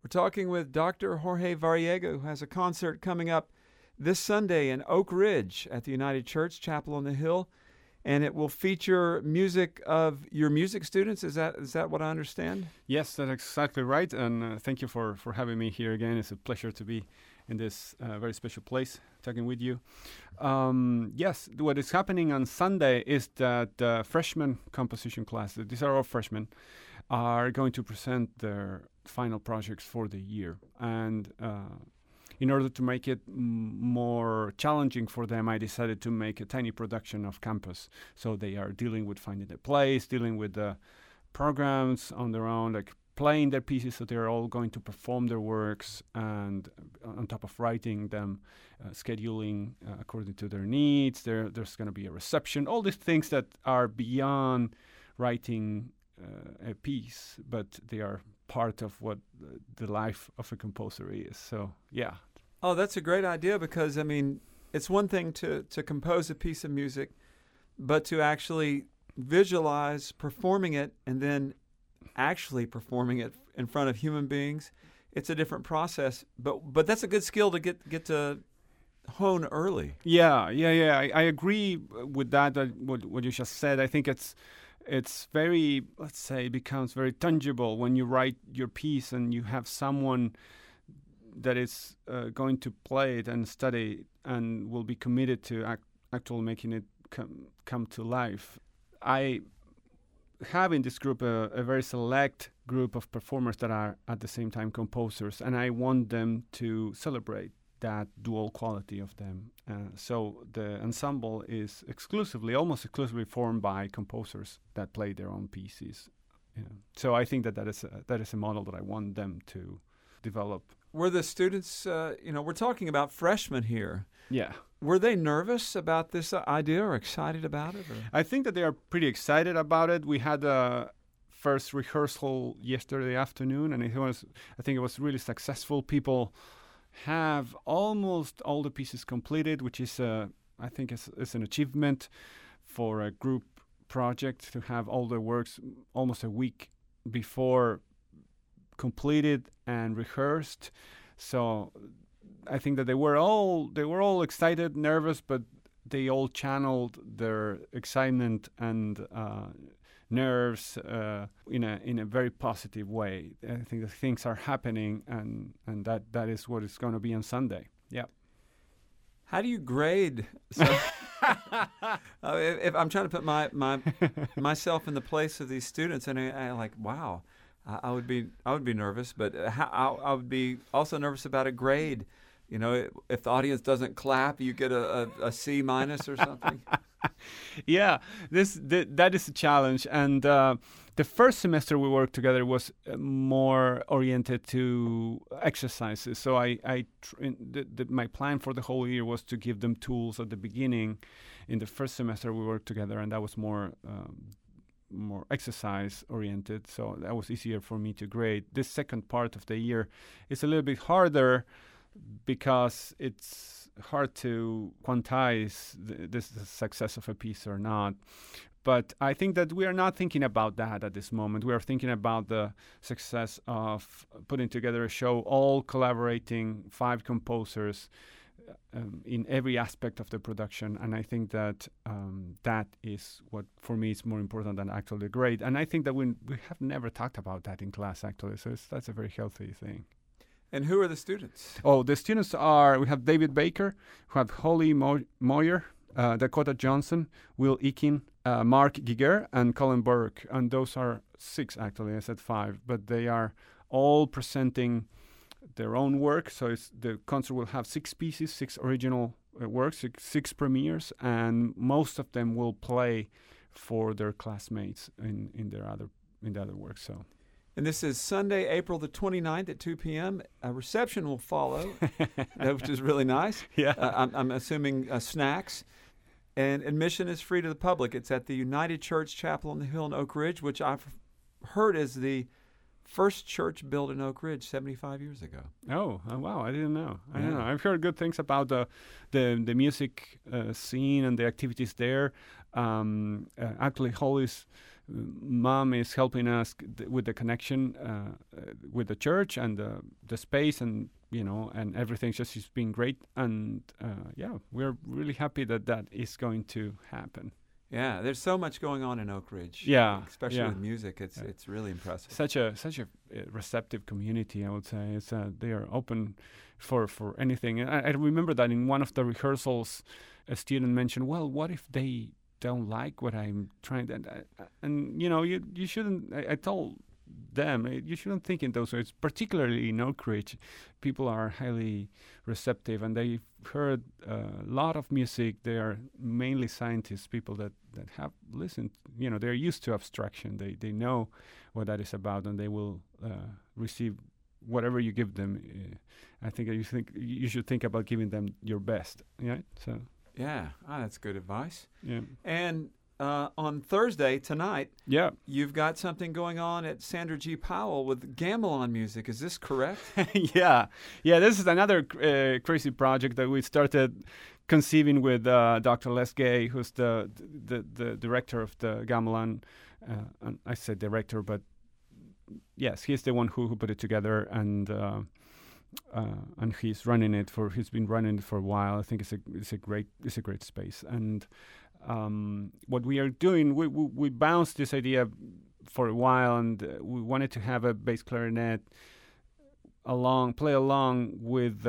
We're talking with Dr. Jorge Variego, who has a concert coming up this Sunday in Oak Ridge at the United Church Chapel on the Hill, and it will feature music of your music students. Is that what I understand? Yes, that's exactly right, and thank you for having me here again. It's a pleasure to be in this very special place talking with you. Yes, what is happening on Sunday is that the freshman composition class, these are all freshmen, are going to present their final projects for the year. And in order to make it more challenging for them, I decided to make a tiny production of campus. So they are dealing with finding a place, dealing with the programs on their own, like playing their pieces. So they're all going to perform their works, and on top of writing them, scheduling according to their needs. There's going to be a reception, all these things that are beyond writing a piece, but they are part of what the life of a composer is. So, yeah. Oh, that's a great idea, because, I mean, it's one thing to compose a piece of music, but to actually visualize performing it and then actually performing it in front of human beings, it's a different process. But that's a good skill to get to hone early. Yeah. I agree with that. What you just said. I think it's very, let's say, becomes very tangible when you write your piece and you have someone that is going to play it and study and will be committed to actually making it come to life. I have in this group a very select group of performers that are at the same time composers, and I want them to celebrate that dual quality of them. So the ensemble is almost exclusively formed by composers that play their own pieces. So I think that is a model that I want them to develop. Were the students, we're talking about freshmen here. Yeah. Were they nervous about this idea or excited about it? Or? I think that they are pretty excited about it. We had a first rehearsal yesterday afternoon, and I think it was really successful. People have almost all the pieces completed, which is, I think, is an achievement for a group project to have all the works almost a week before completed and rehearsed. So I think that they were all excited, nervous, but they all channeled their excitement and nerves in a very positive way. I think that things are happening, and that is what is going to be on Sunday. Yeah. How do you grade? So, if I'm trying to put myself in the place of these students, and I like, wow, I would be nervous, but I would be also nervous about a grade. If the audience doesn't clap, you get a C- or something. Yeah, that is a challenge. And the first semester we worked together was more oriented to exercises. So my plan for the whole year was to give them tools at the beginning. In the first semester we worked together, and that was more exercise oriented. So that was easier for me to grade. This second part of the year is a little bit harder, because it's hard to quantize the success of a piece or not. But I think that we are not thinking about that at this moment. We are thinking about the success of putting together a show, all collaborating, 5 composers in every aspect of the production. And I think that that is what, for me, is more important than actually the grade. And I think that we have never talked about that in class, actually. So that's a very healthy thing. And who are the students? Oh, the students we have David Baker, we have Holly Moyer, Dakota Johnson, Will Eakin, Mark Giger, and Colin Burke. And those are 6, actually. I said 5, but they are all presenting their own work. So the concert will have 6 pieces, 6 original works, 6 premieres, and most of them will play for their classmates in the other works. So. And this is Sunday, April the 29th at 2 p.m. A reception will follow, which is really nice. Yeah. I'm assuming snacks. And admission is free to the public. It's at the United Church Chapel on the Hill in Oak Ridge, which I've heard is the first church built in Oak Ridge 75 years ago. Oh wow, I didn't know. I don't know. I've heard good things about the music scene and the activities there. Actually, Holly's Mom is helping us with the connection with the church and the space, and and everything's just been great. And we're really happy that is going to happen. Yeah, there's so much going on in Oak Ridge. Yeah, especially with music, it's really impressive. Such a receptive community, I would say. It's they are open for anything. I remember that in one of the rehearsals, a student mentioned, "Well, what if they don't like what I'm trying to?" And you shouldn't. I told them you shouldn't think in those ways. Particularly in Oak Ridge, people are highly receptive, and they've heard a lot of music. They are mainly scientists, people that have listened. They're used to abstraction. They know what that is about, and they will receive whatever you give them. I think you should think about giving them your best. Right? So. Yeah, that's good advice. Yeah. And on Thursday, tonight, yeah, you've got something going on at Sandra G. Powell with Gamelan music. Is this correct? Yeah. This is another crazy project that we started conceiving with Dr. Les Gay, who's the director of the Gamelan. And I said director, but yes, he's the one who put it together, and he's running it he's been running it for a while. I think it's a great space. And what we are doing, we bounced this idea for a while, and we wanted to have a bass clarinet play along with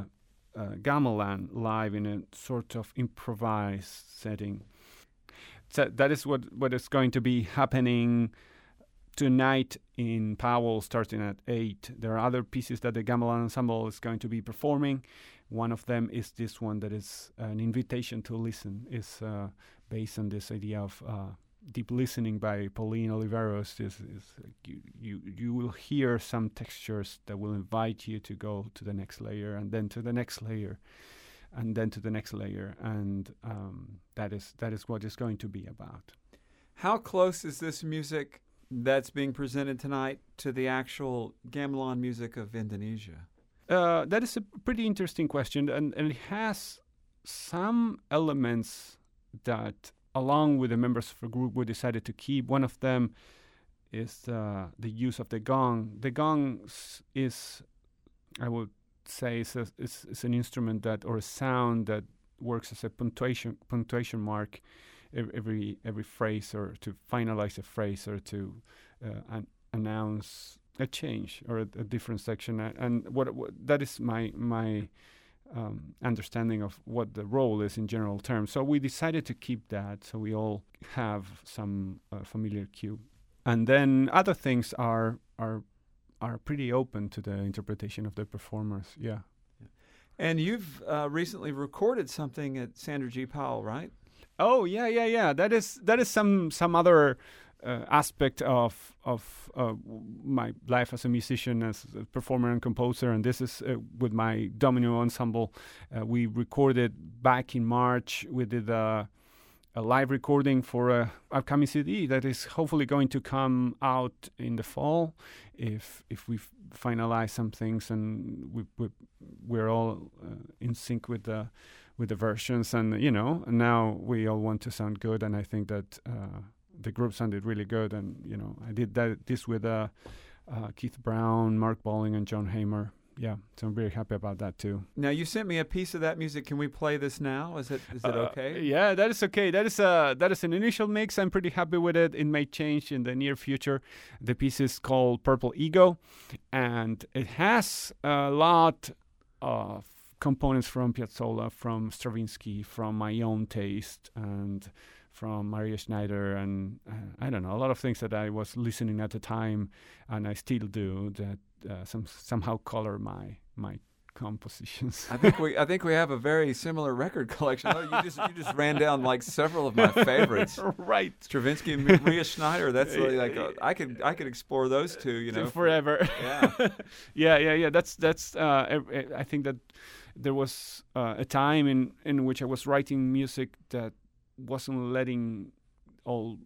gamelan live in a sort of improvised setting. So that is what is going to be happening tonight in Powell, starting at 8. There are other pieces that the Gamelan Ensemble is going to be performing. One of them is this one that is an invitation to listen. It's based on this idea of deep listening by Pauline Oliveros. You will hear some textures that will invite you to go to the next layer, and then to the next layer, and then to the next layer, and that is what it's going to be about. How close is this music that's being presented tonight to the actual gamelan music of Indonesia? That is a pretty interesting question, and it has some elements that, along with the members of the group, we decided to keep. One of them is the use of the gong. The gong is, I would say, it's an instrument or a sound that works as a punctuation mark every phrase, or to finalize a phrase, or to announce a change or a different section. And what that is my understanding of what the role is in general terms. So we decided to keep that, so we all have some familiar cue. And then other things are pretty open to the interpretation of the performers. Yeah. And you've recently recorded something at Sandra G. Powell, right? Oh yeah. That is some other aspect of my life as a musician, as a performer and composer. And this is with my Domino ensemble. We recorded back in March. We did a live recording for a upcoming CD that is hopefully going to come out in the fall, if we finalize some things and we're all in sync with the versions, and now we all want to sound good, and I think that the group sounded really good, and I did this with Keith Brown, Mark Bolling, and John Hamer. Yeah, so I'm very happy about that too. Now, you sent me a piece of that music. Can we play this now? Is it okay? Yeah, that is okay. That is an initial mix. I'm pretty happy with it. It may change in the near future. The piece is called Purple Ego, and it has a lot of components from Piazzolla, from Stravinsky, from my own taste, and from Maria Schneider, and I don't know, a lot of things that I was listening at the time, and I still do, that somehow color my compositions. I think we have a very similar record collection. Oh, you just ran down like several of my favorites. Right. Stravinsky and Maria Schneider. That's really like I could explore those two, forever. Yeah. Yeah. That's I think that there was a time in which I was writing music that wasn't letting all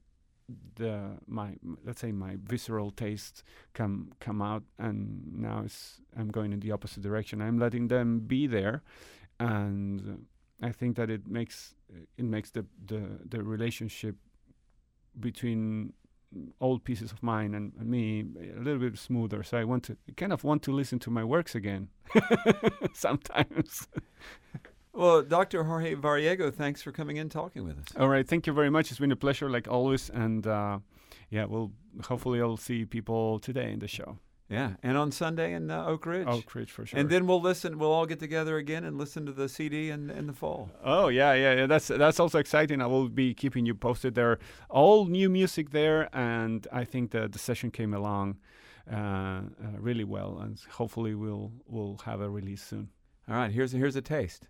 my visceral taste come out, and now I'm going in the opposite direction. I'm letting them be there, and I think that it makes the relationship between old pieces of mine and me a little bit smoother. So I kind of want to listen to my works again sometimes. Well, Dr. Jorge Variego, thanks for coming in and talking with us. All right, thank you very much. It's been a pleasure, like always, and hopefully I'll see people today in the show. Yeah, and on Sunday in Oak Ridge. Oak Ridge, for sure. And then we'll all get together again and listen to the CD in the fall. Oh, yeah. That's also exciting. I will be keeping you posted. There are all new music there, and I think that the session came along really well, and hopefully we'll have a release soon. All right, here's a taste.